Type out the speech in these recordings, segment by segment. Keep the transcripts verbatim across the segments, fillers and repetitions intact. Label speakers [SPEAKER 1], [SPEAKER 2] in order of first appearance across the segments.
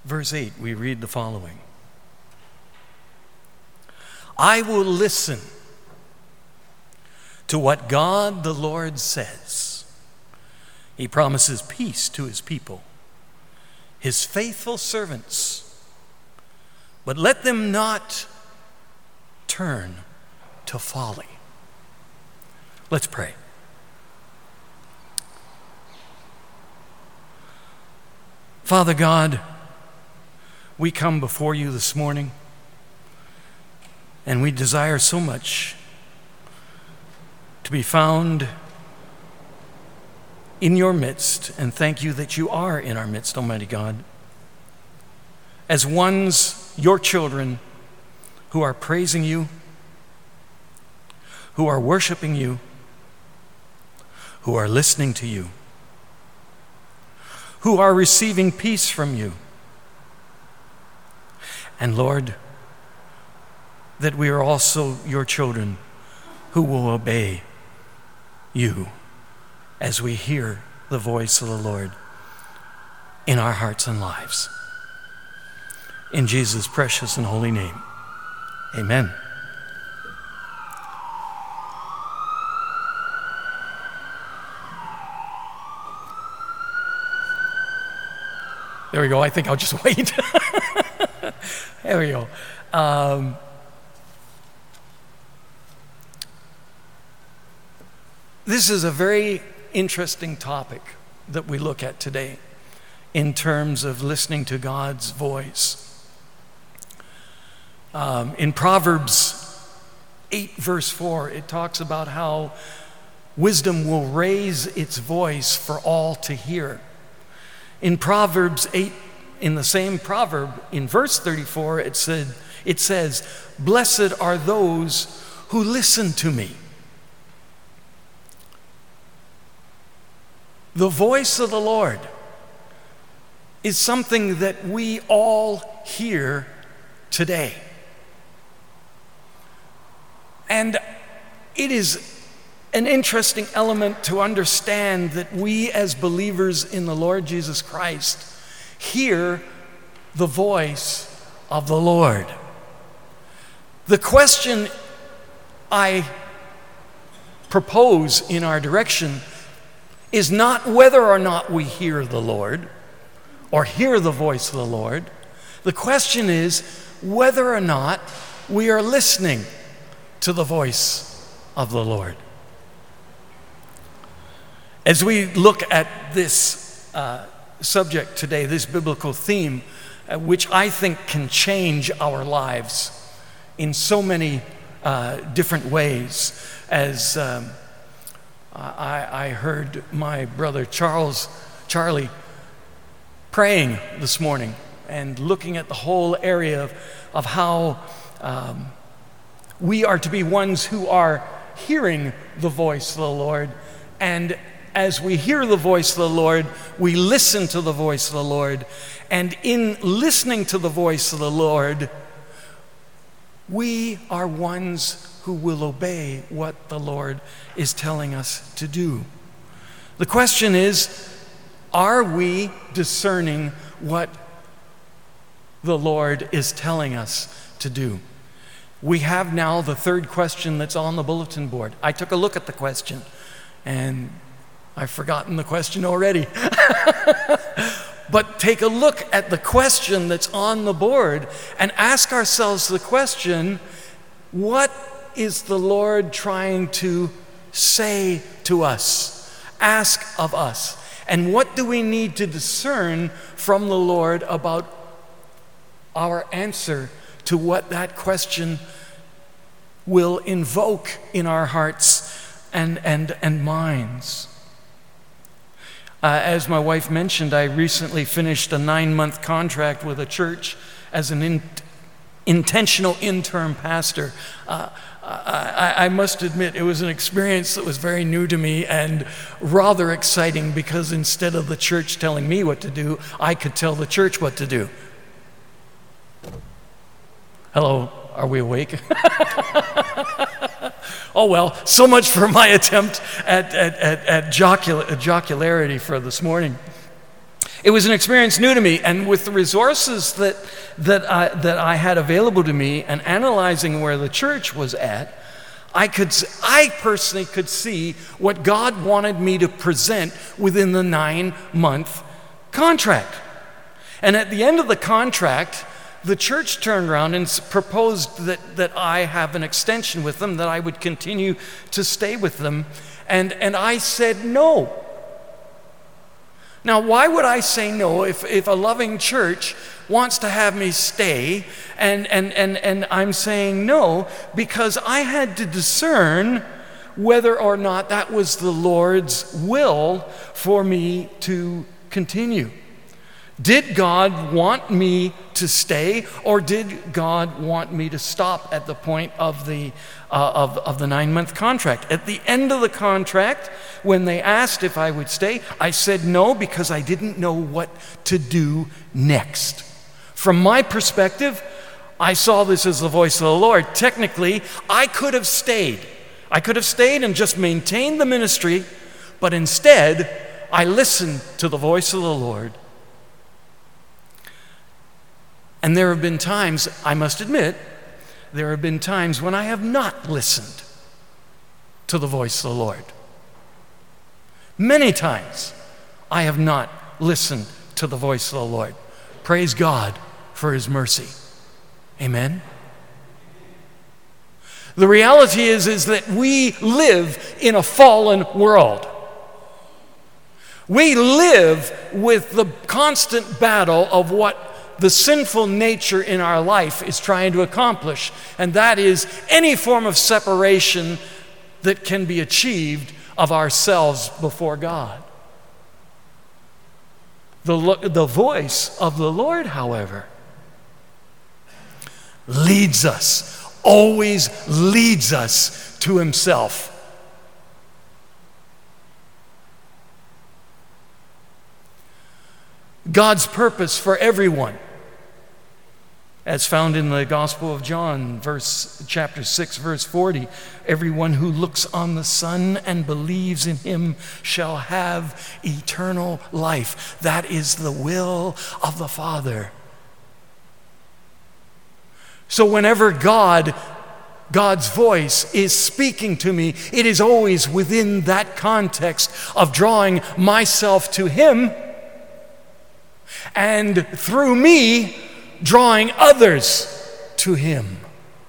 [SPEAKER 1] verse eight, we read the following. I will listen to what God the Lord says. He promises peace to his people, his faithful servants. But let them not turn to folly. Let's pray. Father God, we come before you this morning, and we desire so much to be found in your midst, and thank you that you are in our midst, Almighty God, as ones, your children, who are praising you, who are worshiping you, who are listening to you, who are receiving peace from you. And Lord, that we are also your children who will obey you as we hear the voice of the Lord in our hearts and lives. In Jesus' precious and holy name, amen. There we go. I think I'll just wait. There we go. Um, this is a very interesting topic that we look at today in terms of listening to God's voice. Um, in Proverbs eight, verse four, it talks about how wisdom will raise its voice for all to hear. In Proverbs eight, in the same proverb, in verse thirty-four, it said, it says, "Blessed are those who listen to me." The voice of the Lord is something that we all hear today. And it is an interesting element to understand that we as believers in the Lord Jesus Christ hear the voice of the Lord. The question I propose in our direction is not whether or not we hear the Lord or hear the voice of the Lord. The question is whether or not we are listening to the voice of the Lord. As we look at this uh, subject today, this biblical theme, uh, which I think can change our lives in so many uh, different ways, as um, I, I heard my brother Charles, Charlie, praying this morning and looking at the whole area of, of how um, we are to be ones who are hearing the voice of the Lord, and as we hear the voice of the Lord, we listen to the voice of the Lord. And in listening to the voice of the Lord, we are ones who will obey what the Lord is telling us to do. The question is, are we discerning what the Lord is telling us to do? We have now the third question that's on the bulletin board. I took a look at the question, and I've forgotten the question already. But take a look at the question that's on the board and ask ourselves the question, what is the Lord trying to say to us, ask of us? And what do we need to discern from the Lord about our answer to what that question will invoke in our hearts and, and, and minds? Uh, as my wife mentioned, I recently finished a nine-month contract with a church as an in, intentional interim pastor. Uh, I, I must admit, it was an experience that was very new to me and rather exciting, because instead of the church telling me what to do, I could tell the church what to do. Hello, are we awake? Oh well, so much for my attempt at, at, at, at jocul- jocularity for this morning. It was an experience new to me, and with the resources that, that, I, that I had available to me and analyzing where the church was at, I could, I personally could see what God wanted me to present within the nine-month contract. And at the end of the contract, the church turned around and proposed that, that I have an extension with them, that I would continue to stay with them. And, and I said no. Now, why would I say no if, if a loving church wants to have me stay and, and, and, and I'm saying no? Because I had to discern whether or not that was the Lord's will for me to continue. Did God want me to stay, or did God want me to stop at the point of the uh, of, of the nine-month contract? At the end of the contract, when they asked if I would stay, I said no because I didn't know what to do next. From my perspective, I saw this as the voice of the Lord. Technically, I could have stayed. I could have stayed and just maintained the ministry, but instead, I listened to the voice of the Lord. And there have been times, I must admit, there have been times when I have not listened to the voice of the Lord. Many times I have not listened to the voice of the Lord. Praise God for His mercy. Amen. The reality is, is that we live in a fallen world. We live with the constant battle of what the sinful nature in our life is trying to accomplish, and that is any form of separation that can be achieved of ourselves before God. The, the voice of the Lord, however, leads us, always leads us to Himself. God's purpose for everyone, as found in the Gospel of John, verse, chapter six, verse forty, everyone who looks on the Son and believes in Him shall have eternal life. That is the will of the Father. So whenever God, God's voice is speaking to me, it is always within that context of drawing myself to Him, and through me, drawing others to Him.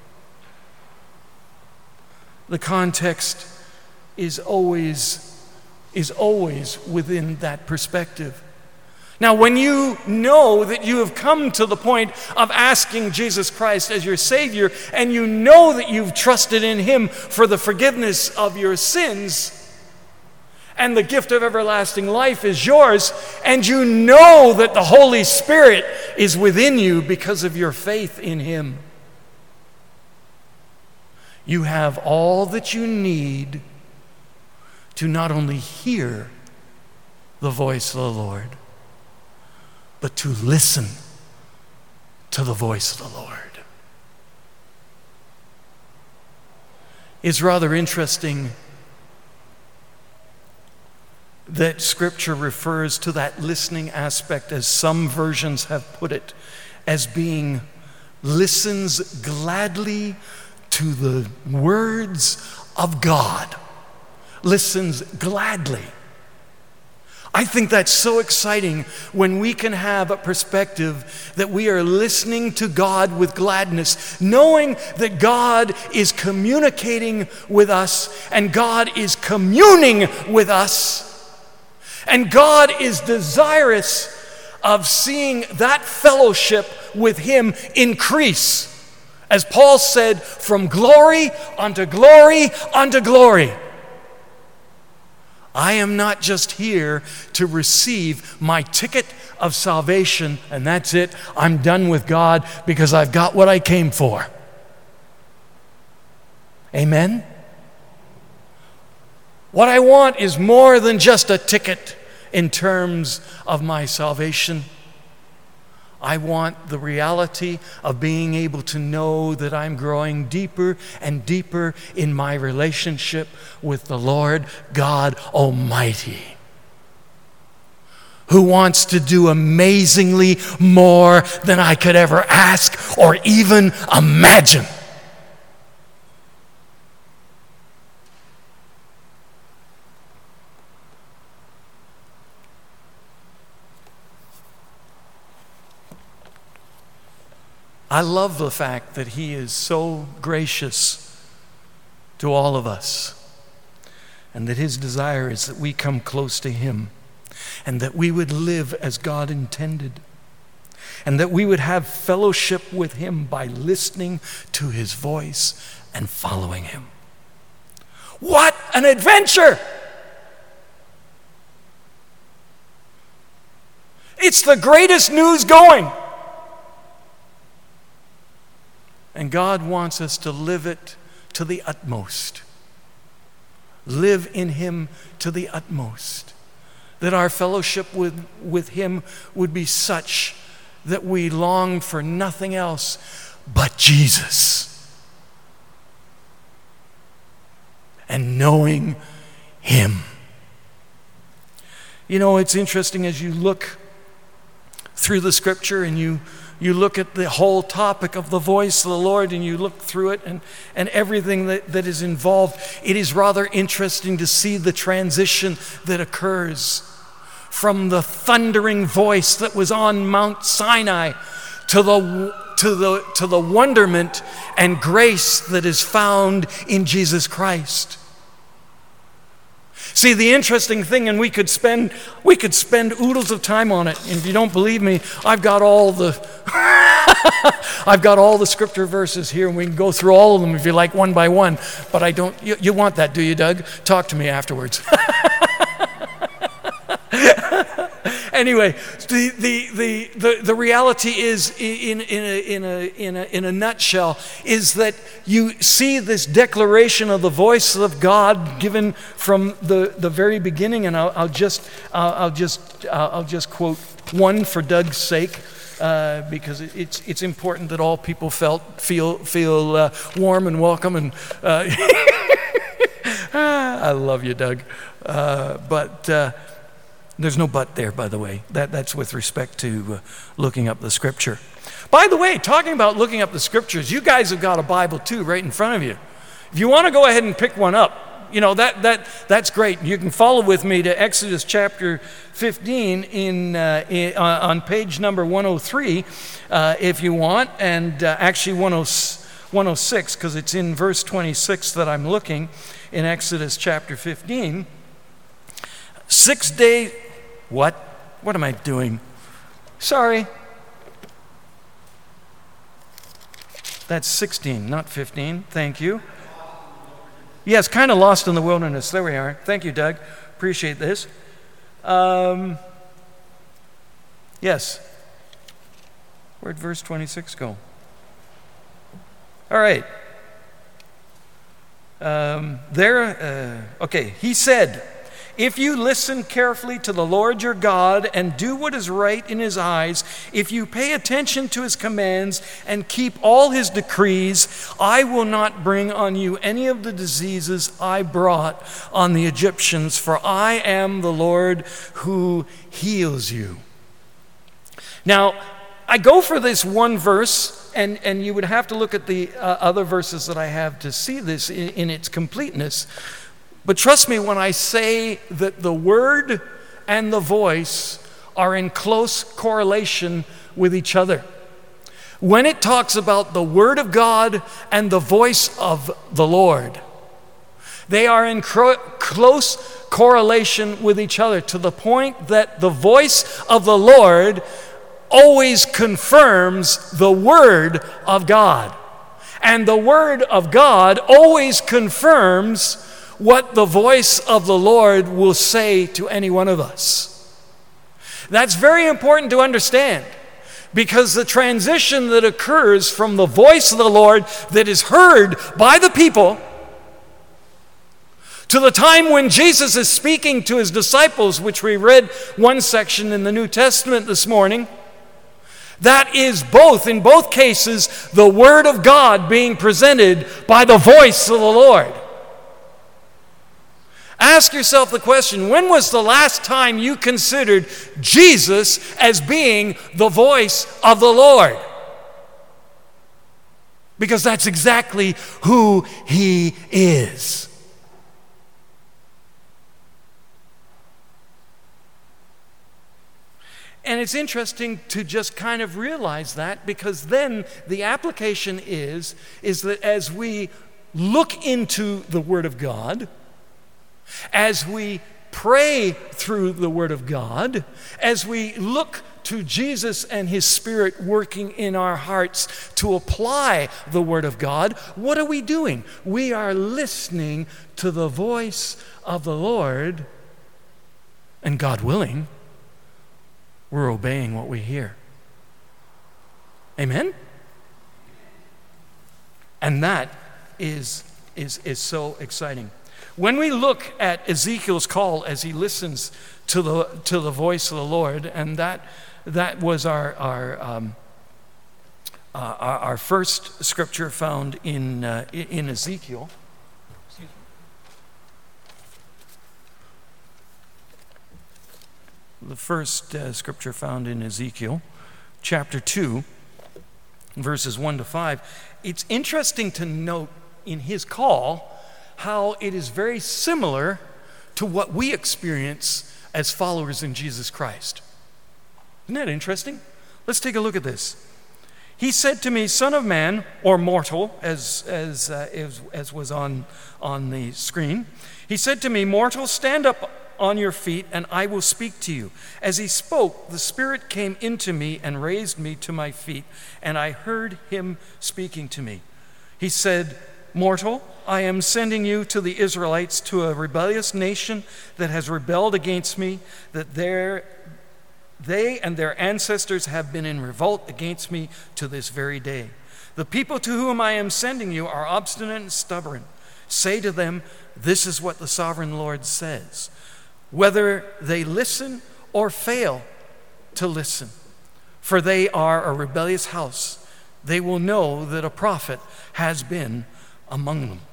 [SPEAKER 1] The context is always, is always within that perspective. Now, when you know that you have come to the point of asking Jesus Christ as your Savior, and you know that you've trusted in Him for the forgiveness of your sins, and the gift of everlasting life is yours, and you know that the Holy Spirit is within you because of your faith in Him, you have all that you need to not only hear the voice of the Lord, but to listen to the voice of the Lord. It's rather interesting that Scripture refers to that listening aspect, as some versions have put it, as being listens gladly to the words of God. Listens gladly. I think that's so exciting when we can have a perspective that we are listening to God with gladness, knowing that God is communicating with us and God is communing with us, and God is desirous of seeing that fellowship with Him increase. As Paul said, from glory unto glory unto glory. I am not just here to receive my ticket of salvation and that's it. I'm done with God because I've got what I came for. Amen? What I want is more than just a ticket in terms of my salvation. I want the reality of being able to know that I'm growing deeper and deeper in my relationship with the Lord God Almighty. who wants to do amazingly more than I could ever ask or even imagine. I love the fact that He is so gracious to all of us, and that His desire is that we come close to Him, and that we would live as God intended, and that we would have fellowship with Him by listening to His voice and following Him. What an adventure! It's the greatest news going. And God wants us to live it to the utmost. Live in Him to the utmost. That our fellowship with, with Him would be such that we long for nothing else but Jesus. And knowing Him. You know, it's interesting as you look through the Scripture and you You look at the whole topic of the voice of the Lord, and you look through it and, and everything that, that is involved. It is rather interesting to see the transition that occurs from the thundering voice that was on Mount Sinai to the, to the, to the wonderment and grace that is found in Jesus Christ. See, the interesting thing, and we could spend we could spend oodles of time on it. And if you don't believe me, I've got all the I've got all the scripture verses here, and we can go through all of them if you like, one by one. But I don't. You, you want that, do you, Doug? Talk to me afterwards. Anyway, the, the, the, the, the reality is, in, in, a, in, a, in, a, in a nutshell, is that you see this declaration of the voice of God given from the, the very beginning, and I'll, I'll just I'll, I'll just uh, I'll just quote one for Doug's sake, uh, because it's it's important that all people felt feel feel uh, warm and welcome, and uh, I love you, Doug, uh, but. Uh, There's no but there, by the way. That, that's with respect to uh, looking up the Scripture. By the way, talking about looking up the Scriptures, you guys have got a Bible too right in front of you. If you want to go ahead and pick one up, you know, that that that's great. You can follow with me to Exodus chapter fifteen in, uh, in uh, on page number one oh three uh, if you want, and uh, actually one oh six, because it's in verse twenty-six that I'm looking in Exodus chapter fifteen. Six days... What? What am I doing? Sorry. That's sixteen, not fifteen. Thank you. Yes, kind of lost in the wilderness. There we are. Thank you, Doug. Appreciate this. Um, yes. Where'd verse twenty-six go? All right. Um, there, uh, okay, he said, if you listen carefully to the Lord your God and do what is right in His eyes, if you pay attention to His commands and keep all His decrees, I will not bring on you any of the diseases I brought on the Egyptians, for I am the Lord who heals you. Now, I go for this one verse, and, and you would have to look at the uh, other verses that I have to see this in, in its completeness. But trust me when I say that the word and the voice are in close correlation with each other. When it talks about the word of God and the voice of the Lord, they are in cro- close correlation with each other, to the point that the voice of the Lord always confirms the word of God. And the word of God always confirms what the voice of the Lord will say to any one of us. That's very important to understand, because the transition that occurs from the voice of the Lord that is heard by the people to the time when Jesus is speaking to His disciples, which we read one section in the New Testament this morning, that is both, in both cases, the Word of God being presented by the voice of the Lord. Ask yourself the question, when was the last time you considered Jesus as being the voice of the Lord? Because that's exactly who he is. And it's interesting to just kind of realize that, because then the application is, is that as we look into the Word of God, as we pray through the Word of God, as we look to Jesus and His Spirit working in our hearts to apply the Word of God, what are we doing? We are listening to the voice of the Lord, and God willing, we're obeying what we hear. Amen? And that is, is, is so exciting. When we look at Ezekiel's call as he listens to the, to the voice of the Lord, and that, that was our, our, um, uh, our, our first scripture found in, uh, in Ezekiel. The first uh, scripture found in Ezekiel, chapter two, verses one to five. It's interesting to note in his call how it is very similar to what we experience as followers in Jesus Christ. Isn't that interesting? Let's take a look at this. He said to me, "Son of man," or mortal, as, as, uh, as, as was on, on the screen. He said to me, "Mortal, stand up on your feet, and I will speak to you." As he spoke, the Spirit came into me and raised me to my feet, and I heard him speaking to me. He said, "Mortal, I am sending you to the Israelites, to a rebellious nation that has rebelled against me, that their, they and their ancestors have been in revolt against me to this very day. The people to whom I am sending you are obstinate and stubborn. Say to them, this is what the sovereign Lord says. Whether they listen or fail to listen, for they are a rebellious house, they will know that a prophet has been among them."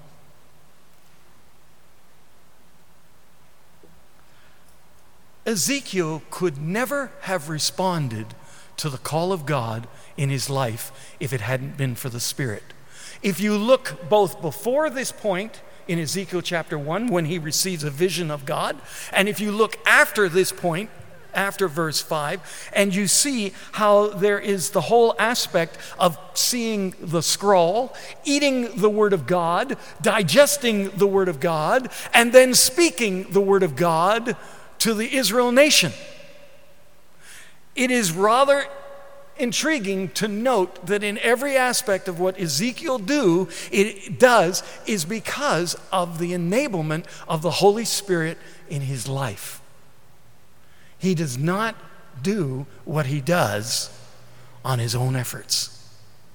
[SPEAKER 1] Ezekiel could never have responded to the call of God in his life if it hadn't been for the Spirit. If you look both before this point in Ezekiel chapter one, when he receives a vision of God, and if you look after this point, after verse five, and you see how there is the whole aspect of seeing the scroll, eating the Word of God, digesting the Word of God, and then speaking the Word of God to the Israel nation. It is rather intriguing to note that in every aspect of what Ezekiel do, it does is because of the enablement of the Holy Spirit in his life. He does not do what he does on his own efforts.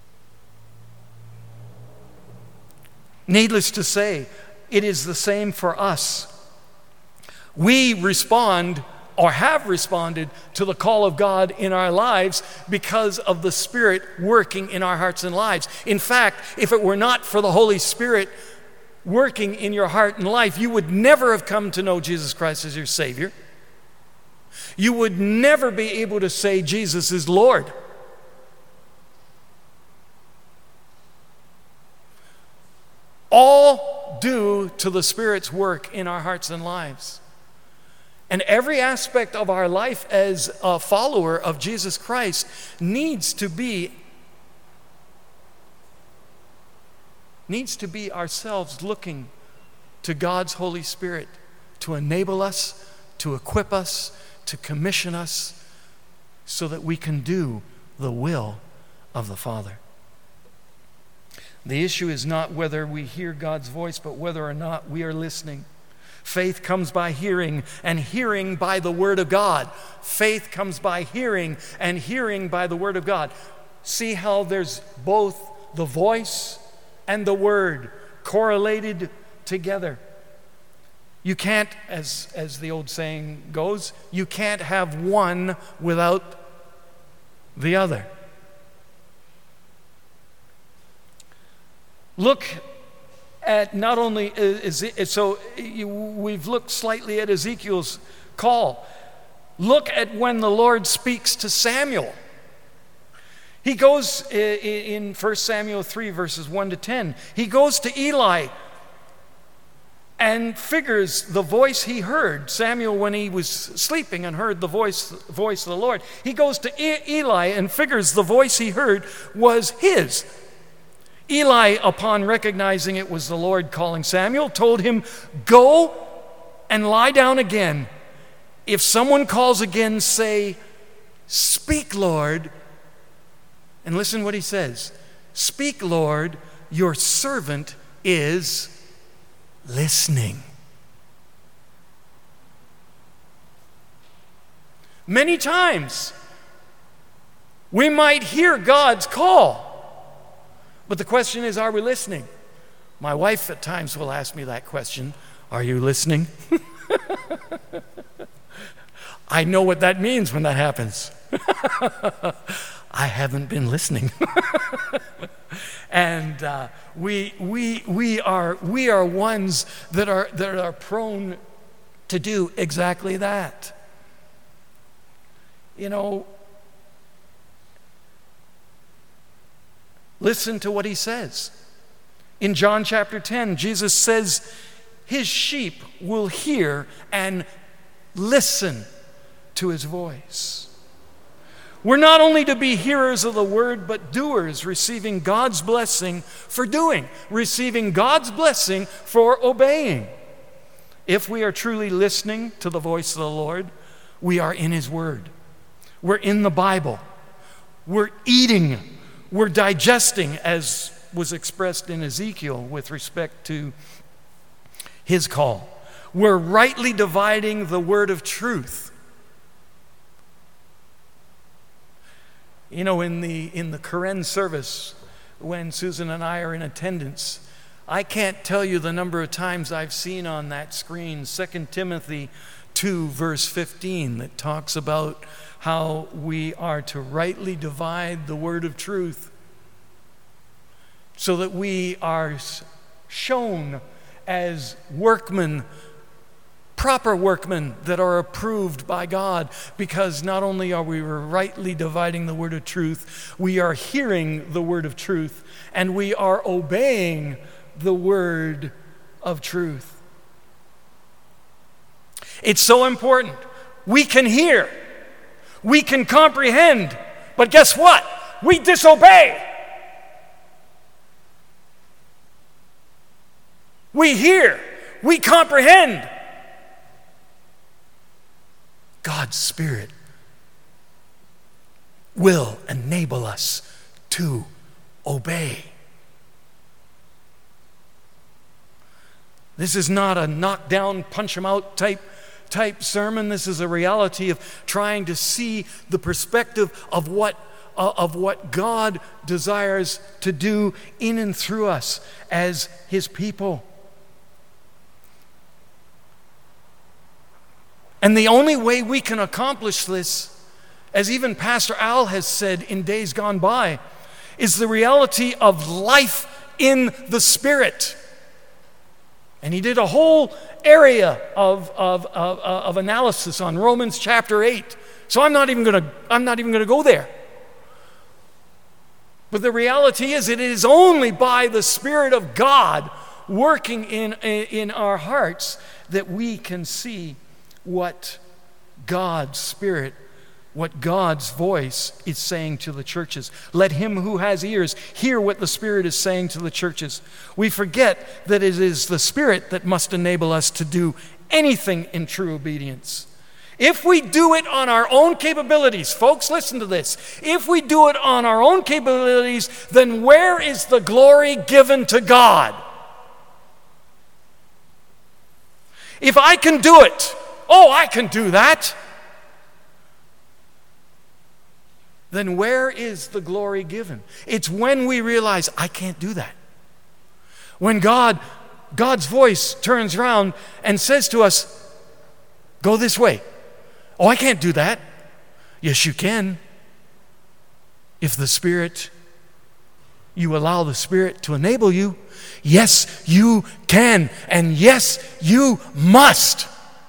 [SPEAKER 1] Needless to say, it is the same for us. We respond or have responded to the call of God in our lives because of the Spirit working in our hearts and lives. In fact, if it were not for the Holy Spirit working in your heart and life, you would never have come to know Jesus Christ as your Savior. You would never be able to say Jesus is Lord. All due to the Spirit's work in our hearts and lives. And every aspect of our life as a follower of Jesus Christ needs to be needs to be ourselves looking to God's Holy Spirit to enable us, to equip us, to commission us, so that we can do the will of the Father. The issue is not whether we hear God's voice, but whether or not we are listening. Faith comes by hearing, and hearing by the Word of God. Faith comes by hearing, and hearing by the Word of God. See how there's both the voice and the Word correlated together. You can't, as, as the old saying goes, you can't have one without the other. at not only, is, so we've looked slightly at Ezekiel's call. Look at when the Lord speaks to Samuel. He goes in First Samuel three, verses one to ten. He goes to Eli and figures the voice he heard. Samuel, when he was sleeping and heard the voice, voice of the Lord, he goes to e- Eli and figures the voice he heard was his. Eli, upon recognizing it was the Lord calling Samuel, told him, "Go and lie down again. If someone calls again, say, 'Speak, Lord.'" And listen what he says. "Speak, Lord, your servant is listening." Many times, we might hear God's call, but the question is, are we listening? My wife at times will ask me that question, "Are you listening?" I know what that means when that happens. I haven't been listening. And uh, we, we, we, are, we are ones that are, that are prone to do exactly that. You know, listen to what he says. In John chapter ten, Jesus says, his sheep will hear and listen to his voice. We're not only to be hearers of the word, but doers, receiving God's blessing for doing, receiving God's blessing for obeying. If we are truly listening to the voice of the Lord, we are in his word. We're in the Bible. We're eating. We're digesting, as was expressed in Ezekiel with respect to his call. We're rightly dividing the word of truth. You know, in the in the Koren service, when Susan and I are in attendance, I can't tell you the number of times I've seen on that screen Second Timothy two, verse fifteen, that talks about how we are to rightly divide the word of truth so that we are shown as workmen, proper workmen that are approved by God, because not only are we rightly dividing the word of truth, we are hearing the word of truth, and we are obeying the word of truth. It's so important. We can hear, we can comprehend, but guess what? We disobey. We hear, we comprehend. God's Spirit will enable us to obey. This is not a knock-down, punch-em-out type, type sermon. This is a reality of trying to see the perspective of what, uh, of what God desires to do in and through us as his people. And the only way we can accomplish this, as even Pastor Al has said in days gone by, is the reality of life in the Spirit. And he did a whole area of, of, of, of analysis on Romans chapter eight. So I'm not even going to I'm not even going to go there. But the reality is, it is only by the Spirit of God working in, in our hearts that we can see what God's Spirit, what God's voice is saying to the churches. Let him who has ears hear what the Spirit is saying to the churches. We forget that it is the Spirit that must enable us to do anything in true obedience. If we do it on our own capabilities, folks, listen to this. If we do it on our own capabilities, then where is the glory given to God? If I can do it, oh, I can do that, then where is the glory given? It's when we realize, I can't do that. When God, God's voice turns around and says to us, go this way. Oh, I can't do that. Yes, you can. If the Spirit you allow the Spirit to enable you, yes, you can, and yes, you must.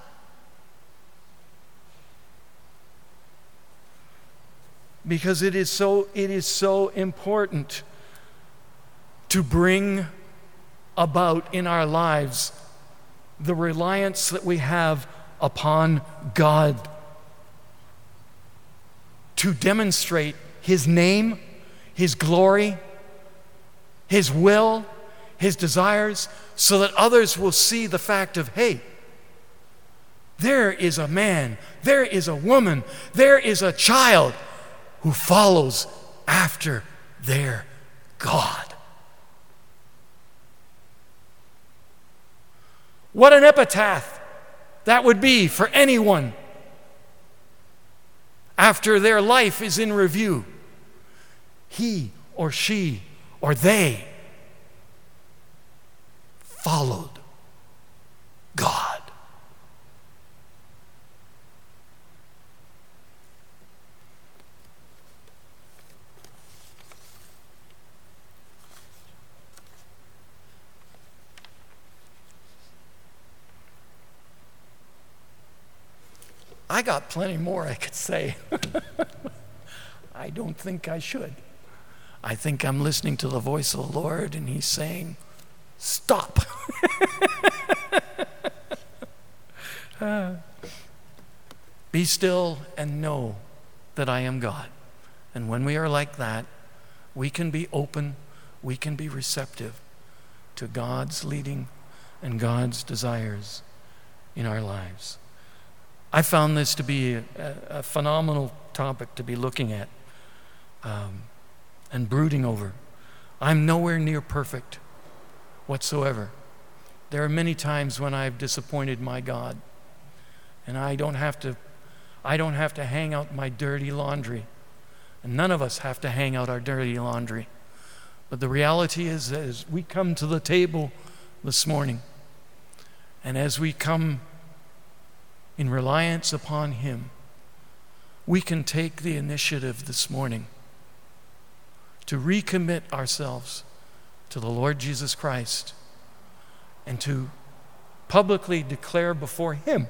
[SPEAKER 1] Because it is so, it is so important to bring about in our lives the reliance that we have upon God, to demonstrate His name, His glory, His will, His desires, so that others will see the fact of, hey, there is a man, there is a woman, there is a child who follows after their God. What an epitaph that would be for anyone after their life is in review. He or she or they followed God. I got plenty more I could say. I don't think I should. I think I'm listening to the voice of the Lord, and He's saying, stop. uh, Be still and know that I am God. And when we are like that, we can be open, we can be receptive to God's leading and God's desires in our lives. I found this to be a, a phenomenal topic to be looking at um, and brooding over. I'm nowhere near perfect whatsoever. There are many times when I've disappointed my God, and I don't have to, I don't have to hang out my dirty laundry, and none of us have to hang out our dirty laundry. But the reality is that as we come to the table this morning, and as we come in reliance upon Him, we can take the initiative this morning to recommit ourselves to the Lord Jesus Christ and to publicly declare before Him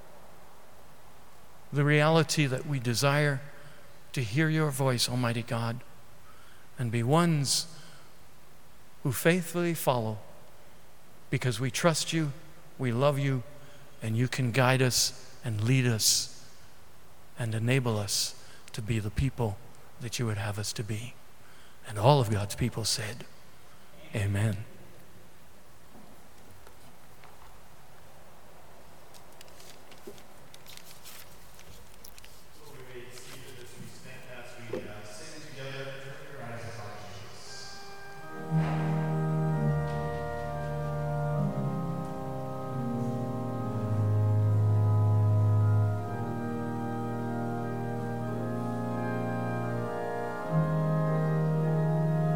[SPEAKER 1] the reality that we desire to hear Your voice, Almighty God, and be ones who faithfully follow because we trust You, we love You, and You can guide us and lead us and enable us to be the people that You would have us to be. And all of God's people said, amen.